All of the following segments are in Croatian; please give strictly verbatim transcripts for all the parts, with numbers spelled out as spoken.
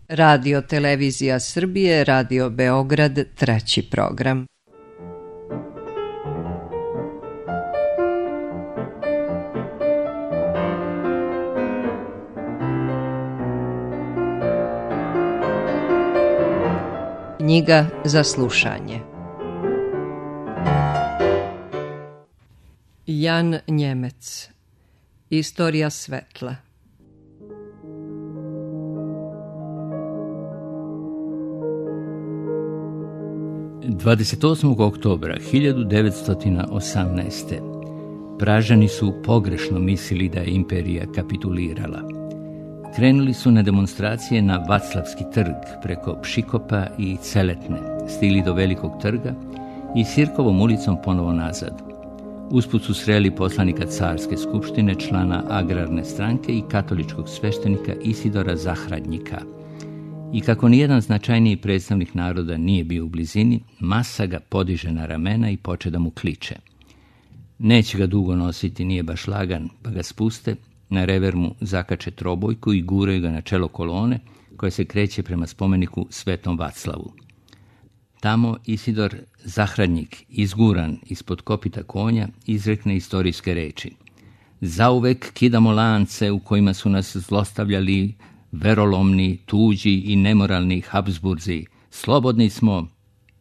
Radio Televizija Srbije, Radio Beograd, treći program. Knjiga za slušanje. Jan Njemec. Istorija svetla. dvadeset osmog oktobra hiljadu devetsto osamnaeste. Pražani su pogrešno mislili da je imperija kapitulirala. Krenuli su na demonstracije na Vaclavski trg preko Pšikopa i Celetne, stigli do Velikog trga i Sirkovom ulicom ponovo nazad. Usput su sreli poslanika carske skupštine, člana agrarne stranke i katoličkog sveštenika Isidora Zahradnjika. I kako nijedan značajniji predstavnik naroda nije bio u blizini, masa ga podiže na ramena i poče da mu kliče. Neće ga dugo nositi, nije baš lagan, pa ga spuste, na rever mu zakače trobojku i guraju ga na čelo kolone koja se kreće prema spomeniku Svetom Vaclavu. Tamo Isidor Zahradnjik, izguran ispod kopita konja, izrekne istorijske reči. Zauvek kidamo lance u kojima su nas zlostavljali verolomni, tuđi i nemoralni Habsburzi. Slobodni smo.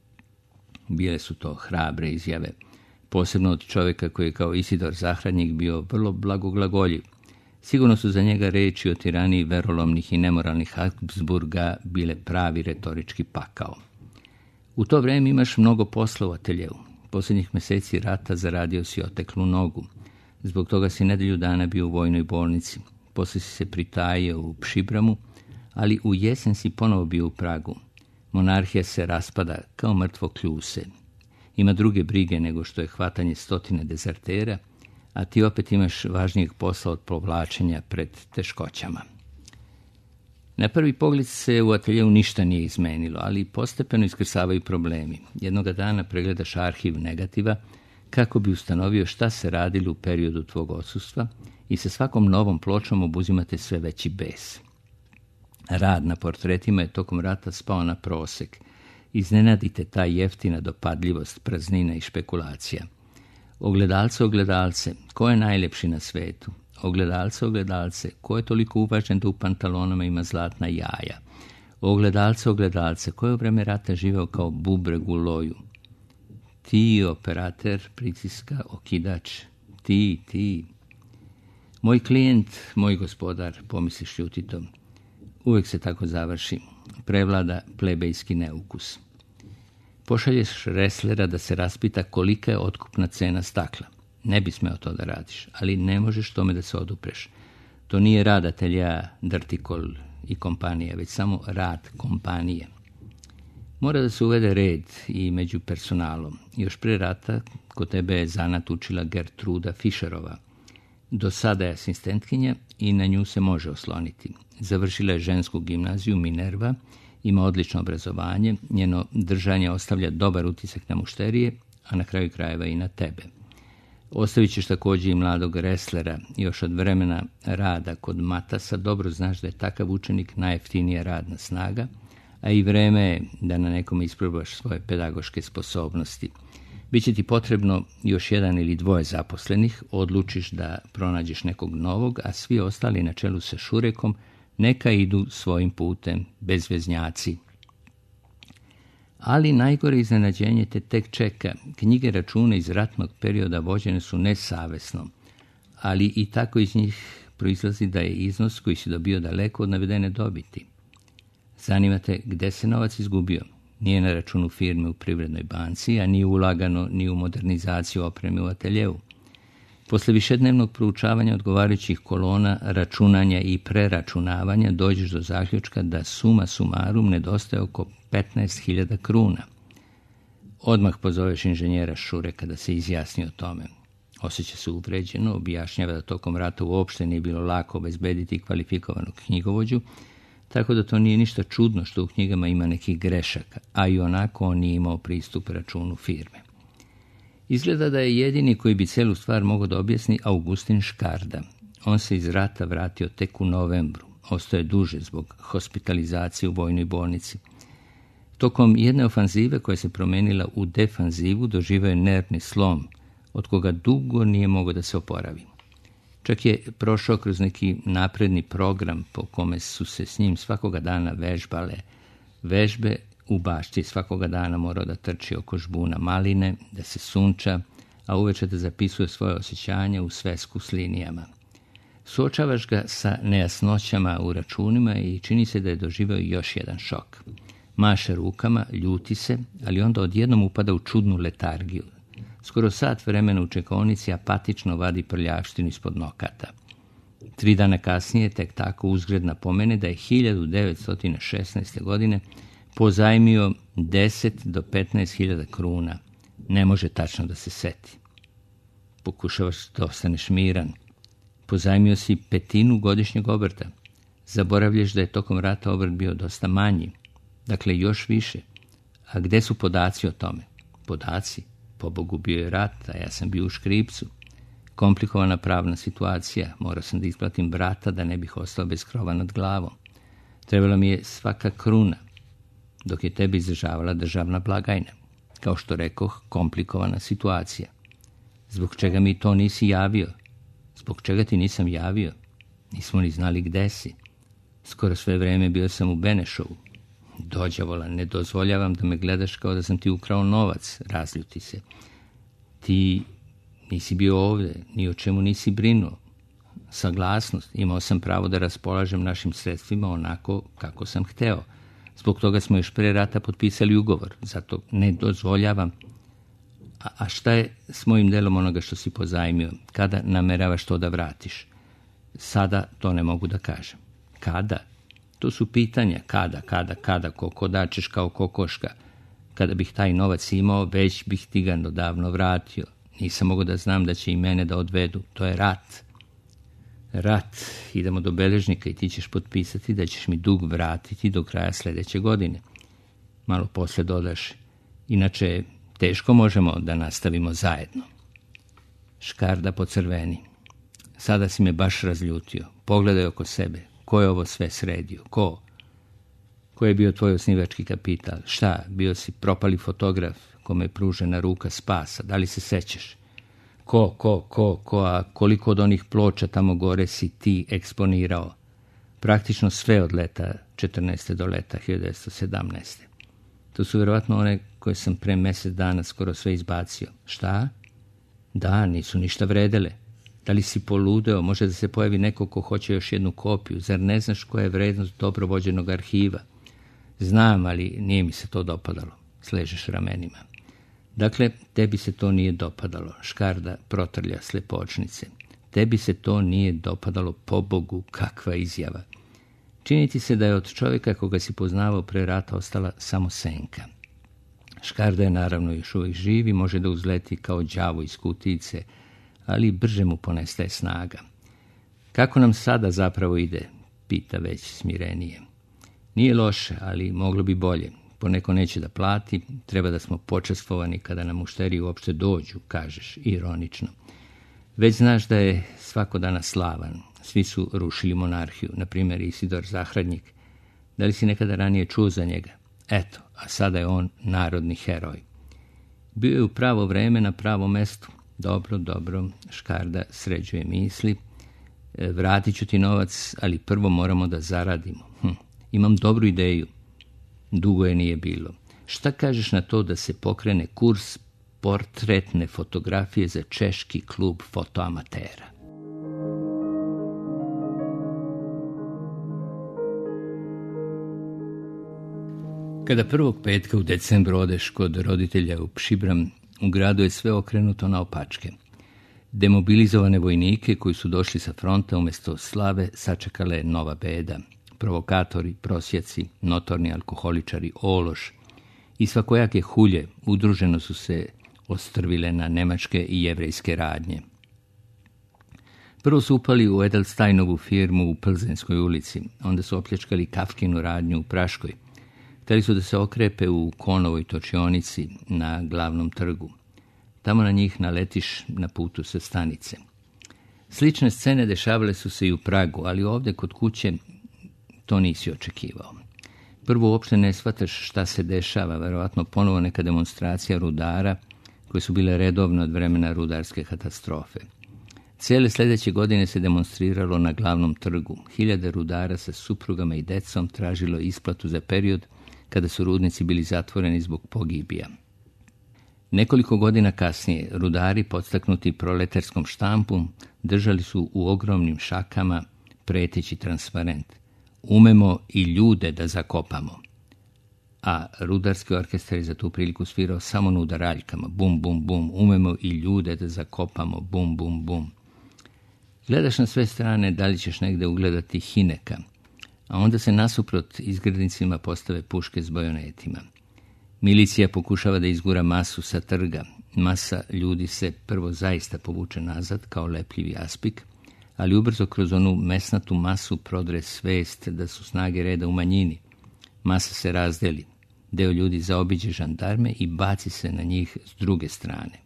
Bile su to hrabre izjave, posebno od čovjeka koji je kao Isidor Zahradnjik bio vrlo blagoglagoljiv. Sigurno su za njega reči o tiraniji verolomnih i nemoralnih Habsburga bile pravi retorički pakao. U to vrijeme imaš mnogo posla u ateljevu. Posljednjih mjeseci rata zaradio si oteklu nogu. Zbog toga si nedelju dana bio u vojnoj bolnici. Poslije si se pritajio u Pšibramu, ali u jesen si ponovo bio u Pragu. Monarhija se raspada kao mrtvo kljuse. Ima druge brige nego što je hvatanje stotine dezertera, a ti opet imaš važnijeg posla od povlačenja pred teškoćama. Na prvi pogled se u ateljevu ništa nije izmenilo, ali postepeno iskrsavaju problemi. Jednoga dana pregledaš arhiv negativa kako bi ustanovio šta se radilo u periodu tvog odsustva i sa svakom novom pločom obuzimate sve veći bes. Rad na portretima je tokom rata spao na prosek. Iznenadite ta jeftina dopadljivost, praznina i špekulacija. Ogledalce, ogledalce, ko je najljepši na svetu? Ogledalce, ogledalce, ko je toliko uvažen da u pantalonama ima zlatna jaja? Ogledalce, ogledalce, ko je u vreme rata živeo kao bubreg u loju? Ti, operater, pritiska, okidač, ti, ti. Moj klijent, moj gospodar, pomisliš ljutito. Uvijek se tako završi. Prevlada plebejski neukus. Pošalješ reslera da se raspita kolika je otkupna cena stakla. Ne bi smeo to da radiš, ali ne možeš tome da se odupreš. To nije rad atelja, Drtikol i kompanija, već samo rad kompanije. Mora da se uvede red i među personalom. Još pre rata kod tebe je zanat učila Gertruda Fišerova. Do sada je asistentkinja i na nju se može osloniti. Završila je žensku gimnaziju Minerva, ima odlično obrazovanje, njeno držanje ostavlja dobar utisak na mušterije, a na kraju krajeva i na tebe. Ostavit ćeš također i mladog reslera, još od vremena rada kod Matasa, dobro znaš da je takav učenik najjeftinija radna snaga, a i vreme je da na nekom isprobaš svoje pedagoške sposobnosti. Biće ti potrebno još jedan ili dvoje zaposlenih, odlučiš da pronađeš nekog novog, a svi ostali na čelu sa Šurekom neka idu svojim putem, bezveznjaci. Ali najgore iznenađenje te tek čeka. Knjige računa iz ratnog perioda vođene su nesavesno, ali i tako iz njih proizlazi da je iznos koji si dobio daleko od navedene dobiti. Zanima te gde se novac izgubio. Nije na računu firme u Privrednoj banci, a nije ulagano ni u modernizaciju opreme u ateljevu. Posle višednevnog proučavanja odgovarajućih kolona, računanja i preračunavanja dođeš do zaključka da suma sumarum nedostaje oko petnaest hiljada kruna. Odmah pozoveš inženjera Šureka da se izjasni o tome. Osjeća se uvređeno, objašnjava da tokom rata uopšte nije bilo lako obezbediti kvalifikovanog knjigovođu, tako da to nije ništa čudno što u knjigama ima nekih grešaka, a i onako on nije imao pristup računu firme. Izgleda da je jedini koji bi celu stvar mogao da objasni Augustin Škarda. On se iz rata vratio tek u novembru. ostao je duže zbog hospitalizacije u vojnoj bolnici. Tokom jedne ofanzive koja se promenila u defanzivu doživio je nervni slom, od koga dugo nije mogao da se oporavi. Čak je prošao kroz neki napredni program po kome su se s njim svakoga dana vežbale vežbe u bašti. Svakoga dana morao da trči oko žbuna maline, da se sunča, a uveče da zapisuje svoje osjećanja u svesku s linijama. Suočavaš ga sa nejasnoćama u računima i čini se da je doživio još jedan šok. Maše rukama, ljuti se, ali onda odjednom upada u čudnu letargiju. Skoro sat vremena u čekaonici apatično vadi prljavštinu ispod nokata. Tri dana kasnije tek tako uzgred napomene da je hiljadu devetsto šesnaeste. godine pozajmio deset do petnaest hiljada kruna. Ne može tačno da se seti. Pokušavaš da ostaneš miran. Pozajmio si petinu godišnjeg obrta. Zaboravljaš da je tokom rata obrt bio dosta manji. Dakle, još više. A gde su podaci o tome? Podaci? Pobogu, bio je rat, a ja sam bio u škripcu. Komplikovana pravna situacija. Morao sam da isplatim brata da ne bih ostao bez krova nad glavom. Trebala mi je svaka kruna, dok je tebi izdržavala državna blagajna. Kao što rekoh, komplikovana situacija. Zbog čega mi to nisi javio? Zbog čega ti nisam javio? Nismo ni znali gde si. Skoro sve vreme bio sam u Benešovu. Dođavola, ne dozvoljavam da me gledaš kao da sam ti ukrao novac, razljuti se. Ti nisi bio ovde, ni o čemu nisi brinuo. Saglasnost, imao sam pravo da raspolažem našim sredstvima onako kako sam hteo. Zbog toga smo još pre rata potpisali ugovor, zato ne dozvoljavam. A, a šta je s mojim delom onoga što si pozajmio? Kada nameravaš to da vratiš? Sada to ne mogu da kažem. Kada? To su pitanja. Kada, kada, kada, ko dačeš kao kokoška. Kada bih taj novac imao, već bih ti ga odavno vratio. Nisam mogao da znam da će i mene da odvedu. To je rat. Rat. Idemo do beležnika i ti ćeš potpisati da ćeš mi dug vratiti do kraja sljedeće godine. Malo posle dodaš. Inače, teško možemo da nastavimo zajedno. Škarda pocrveni. Sada si me baš razljutio. Pogledaj oko sebe. Ko je ovo sve sredio? Ko? Ko je bio tvoj osnivački kapital? Šta? Bio si propali fotograf kome je pružena ruka spasa. Da li se sećaš? Ko, ko, ko, ko, a koliko od onih ploča tamo gore si ti eksponirao? Praktično sve od leta četrnaeste do leta hiljadu devetsto sedamnaeste. To su vjerovatno one koje sam pre mjesec dana skoro sve izbacio. Šta? Da, nisu ništa vredele. Da li si poludeo? Može da se pojavi neko ko hoće još jednu kopiju. Zar ne znaš koja je vrednost dobro vođenog arhiva? Znam, ali nije mi se to dopadalo. Sležeš ramenima. Dakle, tebi se to nije dopadalo. Škarda protrlja slepočnice. Tebi se to nije dopadalo, pobogu, kakva izjava. Čini ti se da je od čovjeka koga si poznavao pre rata ostala samo senka. Škarda je naravno još uvijek živ i može da uzleti kao đavo iz kutice, ali brže mu ponestaje snaga. Kako nam sada zapravo ide? Pita već smirenije. Nije loše, ali moglo bi bolje. Poneko neće da plati, treba da smo počastvovani kada nam mušteri uopšte dođu, kažeš, ironično. Već znaš da je svako dana slavan. Svi su rušili monarhiju, na primjer Isidor Zahradnjik. Da li si nekada ranije čuo za njega? Eto, a sada je on narodni heroj. Bio je u pravo vreme na pravo mestu. Dobro, dobro, Škarda sređuje misli. E, vratit ću ti novac, ali prvo moramo da zaradimo. Hm, imam dobru ideju. Dugo je nije bilo. Šta kažeš na to da se pokrene kurs portretne fotografije za češki klub fotoamatera? Kada prvog petka u decembru odeš kod roditelja u Pšibram, u gradu je sve okrenuto na opačke. Demobilizovane vojnike koji su došli sa fronta umjesto slave sačekale nova beda. Provokatori, prosjaci, notorni alkoholičari, ološ i svakojake hulje udruženo su se ostrvile na nemačke i jevrejske radnje. Prvo su upali u Edelsteinovu firmu u Plzenskoj ulici, onda su opljačkali Kafkinu radnju u Praškoj. Hteli su da se okrepe u Konovoj točionici na glavnom trgu. Tamo na njih naletiš na putu sa stanice. Slične scene dešavale su se i u Pragu, ali ovdje kod kuće to nisi očekivao. Prvo uopšte ne shvataš šta se dešava, verovatno ponovo neka demonstracija rudara koje su bile redovne od vremena rudarske katastrofe. Cijele sljedeće godine se demonstriralo na glavnom trgu. Hiljade rudara sa suprugama i decom tražilo isplatu za period kada su rudnici bili zatvoreni zbog pogibija. Nekoliko godina kasnije rudari, podstaknuti proletarskom štampom, držali su u ogromnim šakama preteći transparent: umemo i ljude da zakopamo. A rudarski orkestar je za tu priliku svirao samo na udaraljkama: bum, bum, bum, umemo i ljude da zakopamo, bum, bum, bum. Gledaš na sve strane da li ćeš negde ugledati Hineka, a onda se nasuprot izgrednicima postave puške s bajonetima. Milicija pokušava da izgura masu sa trga. Masa ljudi se prvo zaista povuče nazad kao lepljivi aspik, ali ubrzo kroz onu mesnatu masu prodre svest da su snage reda u manjini. Masa se razdeli. Deo ljudi zaobiđe žandarme i baci se na njih s druge strane.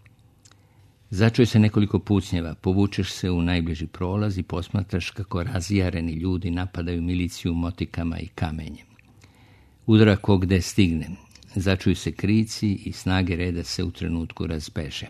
Začuje se nekoliko pucnjeva, povučeš se u najbliži prolaz i posmatraš kako razjareni ljudi napadaju miliciju motikama i kamenjem. Udara ko gde stigne. Začuju se krici i snage reda se u trenutku razbeže.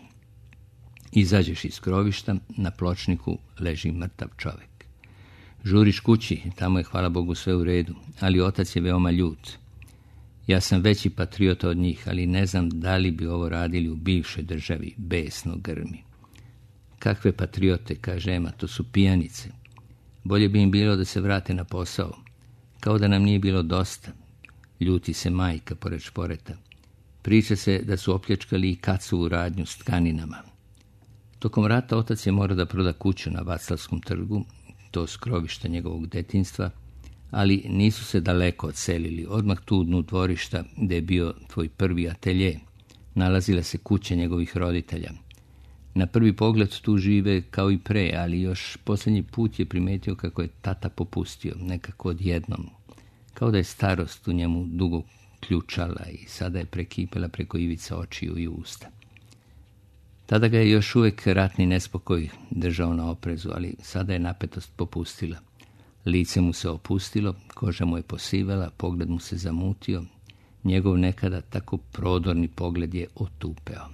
Izađeš iz krovišta, na pločniku leži mrtav čovjek. Žuriš kući, tamo je hvala Bogu sve u redu, ali otac je veoma ljut. Ja sam veći patriota od njih, ali ne znam da li bi ovo radili u bivšoj državi, besno grmi. Kakve patriote, kaže Ema, to su pijanice. Bolje bi im bilo da se vrate na posao. Kao da nam nije bilo dosta. Ljuti se majka pored šporeta. Priča se da su opljačkali i Kacovu radnju s tkaninama. Tokom rata otac je morao da proda kuću na Vaclavskom trgu, to skrovište njegovog detinjstva, ali nisu se daleko odselili. Odmah tu u dnu dvorišta, gde je bio tvoj prvi atelje, nalazila se kuća njegovih roditelja. Na prvi pogled tu žive kao i pre, ali još posljednji put je primetio kako je tata popustio, nekako odjednom. Kao da je starost u njemu dugo ključala i sada je prekipela preko ivica očiju i usta. Tada ga je još uvijek ratni nespokoj držao na oprezu, ali sada je napetost popustila. Lice mu se opustilo, koža mu je posivela, pogled mu se zamutio. Njegov nekada tako prodorni pogled je otupeo.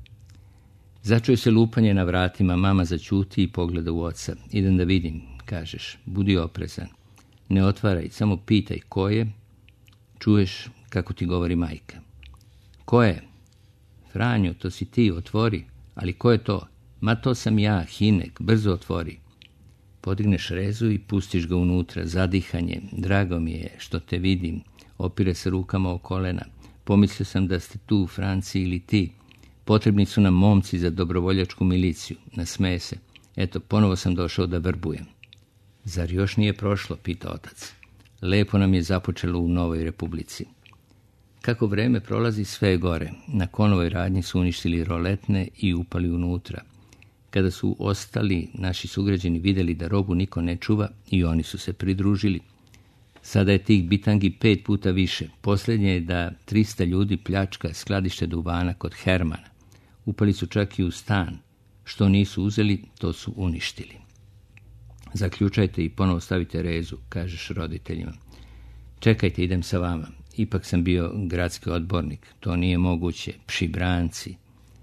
Začuje se lupanje na vratima, mama zaćuti i pogleda u oca. Idem da vidim, kažeš, budi oprezan. Ne otvaraj, samo pitaj ko je. Čuješ kako ti govori majka. Ko je? Franjo, to si ti, otvori. Ali ko je to? Ma to sam ja, Hinek, brzo otvori. Podigneš rezu i pustiš ga unutra, zadihanje. Drago mi je što te vidim. Opire se rukama o kolena. Pomislio sam da ste tu, Franci, ili ti. Potrebni su nam momci za dobrovoljačku miliciju. Nasmeje se. Eto, ponovo sam došao da vrbujem. Zar još nije prošlo, pita otac. Lepo nam je započelo u Novoj Republici. Kako vreme prolazi, sve je gore. Na Konovoj radnji su uništili roletne i upali unutra. Kada su ostali naši sugrađani vidjeli da robu niko ne čuva, i oni su se pridružili. Sada je tih bitangi pet puta više. Posljednje je da trista ljudi pljačka skladište duvana kod Hermana. Upali su čak i u stan. Što nisu uzeli, to su uništili. Zaključajte i ponovo stavite rezu, kažeš roditeljima. Čekajte, idem sa vama. Ipak sam bio gradski odbornik. To nije moguće. Pšibranci.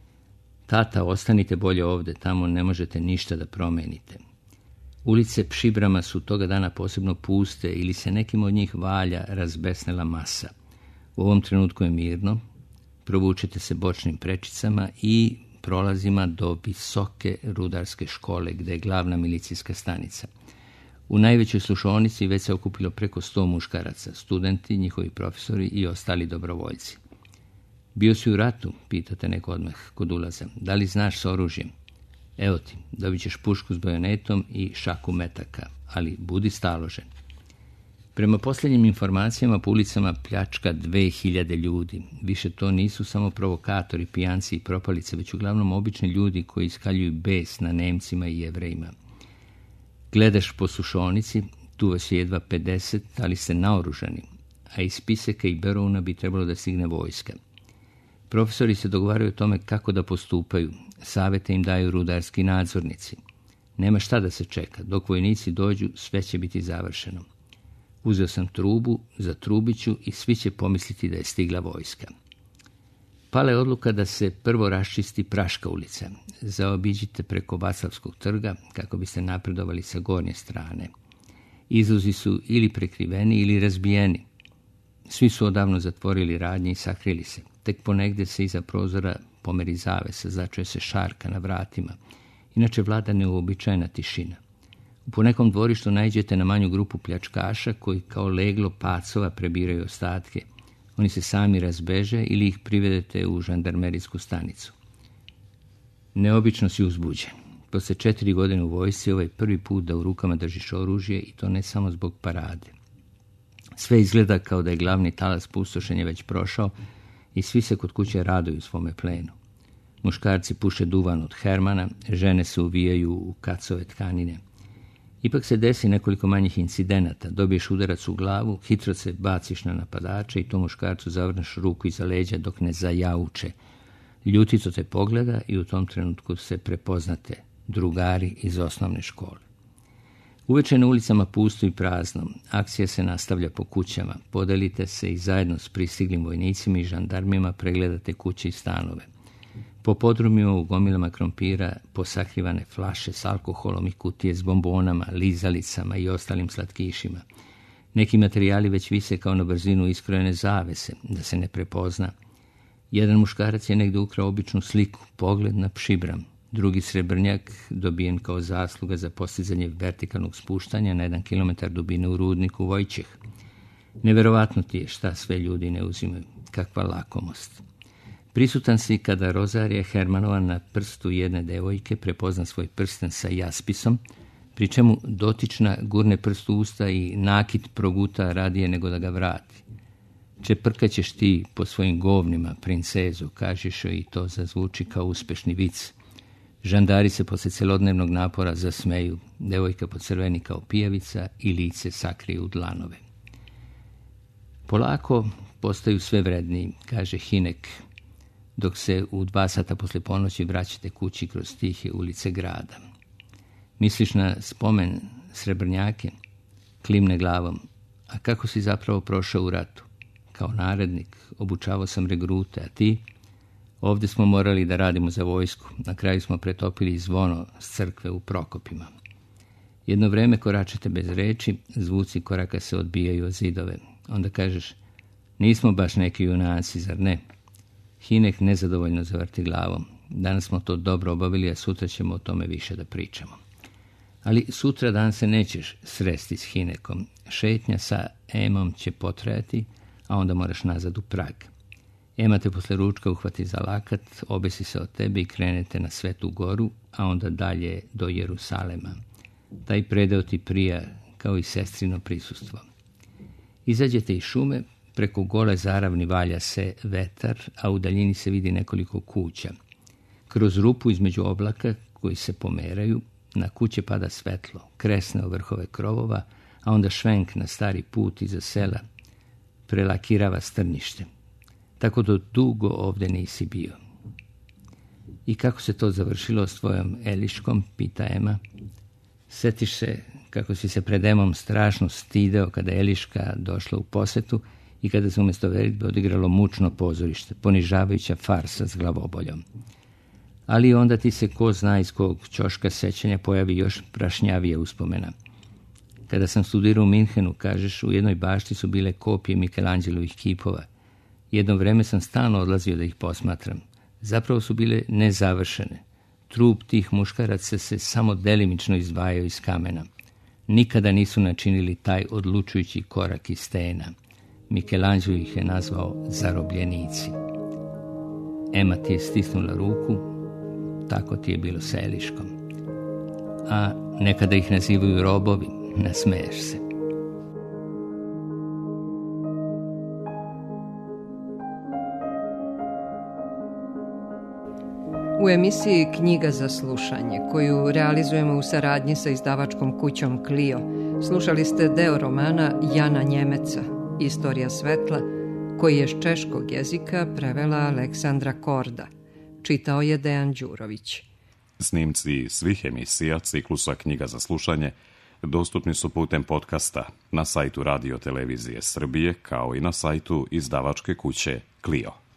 Tata, ostanite bolje ovde. Tamo ne možete ništa da promenite. Ulice Pšibrama su toga dana posebno puste ili se nekim od njih valja razbesnela masa. U ovom trenutku je mirno. Provučete se bočnim prečicama i prolazima do visoke rudarske škole, gde je glavna milicijska stanica. U najvećoj slušaonici već se okupilo preko sto muškaraca, studenti, njihovi profesori i ostali dobrovoljci. Bio si u ratu, pitate neko odmah kod ulaza. Da li znaš s oružjem? Evo ti, dobit ćeš pušku s bajonetom i šaku metaka, ali budi staložen. Prema posljednjim informacijama po ulicama pljačka dve hiljade ljudi. Više to nisu samo provokatori, pijanci i propalice, već uglavnom obični ljudi koji iskaljuju bes na Nemcima i Jevrejima. Gledaš po sušonici, tu vas je jedva pedeset, ali ste naoružani, a iz Piseka i Berouna bi trebalo da stigne vojska. Profesori se dogovaraju o tome kako da postupaju, savete im daju rudarski nadzornici. Nema šta da se čeka, dok vojnici dođu, sve će biti završeno. Uzeo sam trubu, zatrubit ću i svi će pomisliti da je stigla vojska. Pala je odluka da se prvo raščisti Praška ulica. Zaobiđite preko Vaclavskog trga kako biste napredovali sa gornje strane. Izlozi su ili prekriveni ili razbijeni. Svi su odavno zatvorili radnje i sakrili se. Tek ponegde se iza prozora pomeri zavesa, začuje se šarka na vratima. Inače vlada neuobičajena tišina. U ponekom dvorištu naiđete na manju grupu pljačkaša koji kao leglo pacova prebiraju ostatke. Oni se sami razbeže ili ih privedete u žandarmerijsku stanicu. Neobično si uzbuđen. Posle četiri godine u vojsci ovaj prvi put da u rukama držiš oružje i to ne samo zbog parade. Sve izgleda kao da je glavni talas pustošenja već prošao i svi se kod kuće raduju svome plenu. Muškarci puše duvan od Hermana, žene se uvijaju u kacove tkanine. Ipak se desi nekoliko manjih incidenata. Dobiješ udarac u glavu, hitro se baciš na napadača i to muškarcu zavrneš ruku iza leđa dok ne zajauče. Ljutico te pogleda i u tom trenutku se prepoznate, drugari iz osnovne škole. Uveče na ulicama pusto i prazno. Akcija se nastavlja po kućama. Podelite se i zajedno s pristiglim vojnicima i žandarmima pregledate kuće i stanove. Po podrumima u gomilama krompira posakrivane flaše s alkoholom i kutije s bombonama, lizalicama i ostalim slatkišima. Neki materijali već vise kao na brzinu iskrojene zavese, da se ne prepozna. Jedan muškarac je negdje ukrao običnu sliku, pogled na pšibram. Drugi srebrnjak, dobijen kao zasluga za postizanje vertikalnog spuštanja na jedan kilometar dubine u rudniku Vojčeh. Neverovatno ti je šta sve ljudi ne uzimaju. Kakva lakomost. Prisutan si kada Rozarija Hermanova na prstu jedne devojke prepozna svoj prsten sa jaspisom, pri čemu dotična gurne prst u usta i nakit proguta radije nego da ga vrati. Čeprkaćeš ti po svojim govnima, princezu, kažeš joj i to zazvuči kao uspešni vic. Žandari se posle celodnevnog napora zasmeju, devojka pocrveni kao pijavica i lice sakriju u dlanove. Polako postaju sve vredniji, kaže Hinek, dok se u dva sata posle ponoći vraćate kući kroz tihe ulice grada. Misliš na spomen Srebrnjake? Klimne glavom. A kako si zapravo prošao u ratu? Kao narednik, obučavao sam regrute, a ti? Ovdje smo morali da radimo za vojsku. Na kraju smo pretopili zvono s crkve u Prokopima. Jedno vreme koračete bez reči, zvuci koraka se odbijaju od zidove. Onda kažeš, nismo baš neki junaci, zar ne? Hinek nezadovoljno zavrti glavom. Danas smo to dobro obavili, a sutra ćemo o tome više da pričamo. Ali sutra dan se nećeš sresti s Hinekom. Šetnja sa Emom će potrajati, a onda moraš nazad u Prag. Ema te posle ručka uhvati za lakat, obesi se od tebe i krenete na Svetu Goru, a onda dalje do Jerusalema. Taj predeo ti prija kao i sestrino prisustvo. Izađete iz šume, preko gole zaravni valja se vetar, a u daljini se vidi nekoliko kuća. Kroz rupu između oblaka koji se pomeraju, na kuće pada svetlo, kresne o vrhove krovova, a onda švenk na stari put iza sela prelakirava strnište. Tako da dugo ovdje nisi bio. I kako se to završilo s tvojom Eliškom, pita Ema. Setiš se kako si se pred Emom strašno stideo kada je Eliška došla u posetu i kada se umjesto veritbe odigralo mučno pozorište, ponižavajuća farsa s glavoboljom. Ali onda ti se ko zna iz kog ćoška sećanja pojavi još prašnjavije uspomena. Kada sam studirao u Minhenu, kažeš, u jednoj bašti su bile kopije Mikelanđelovih kipova. Jedno vreme sam stalno odlazio da ih posmatram. Zapravo su bile nezavršene. Trup tih muškaraca se samo delimično izdvajao iz kamena. Nikada nisu načinili taj odlučujući korak iz stena. Michelangelo ih je nazvao zarobljenici. Ema ti je stisnula ruku, tako ti je bilo sa Eliškom. A nekada ih nazivaju robovi, nasmeješ se. U emisiji Knjiga za slušanje, koju realizujemo u saradnji sa izdavačkom kućom Clio, slušali ste deo romana Jana Njemeca, Istorija svetla, koji je s češkog jezika prevela Aleksandra Korda. Čitao je Dejan Đurović. Snimci svih emisija ciklusa Knjiga za slušanje dostupni su putem podcasta na sajtu Radio Televizije Srbije, kao i na sajtu izdavačke kuće Clio.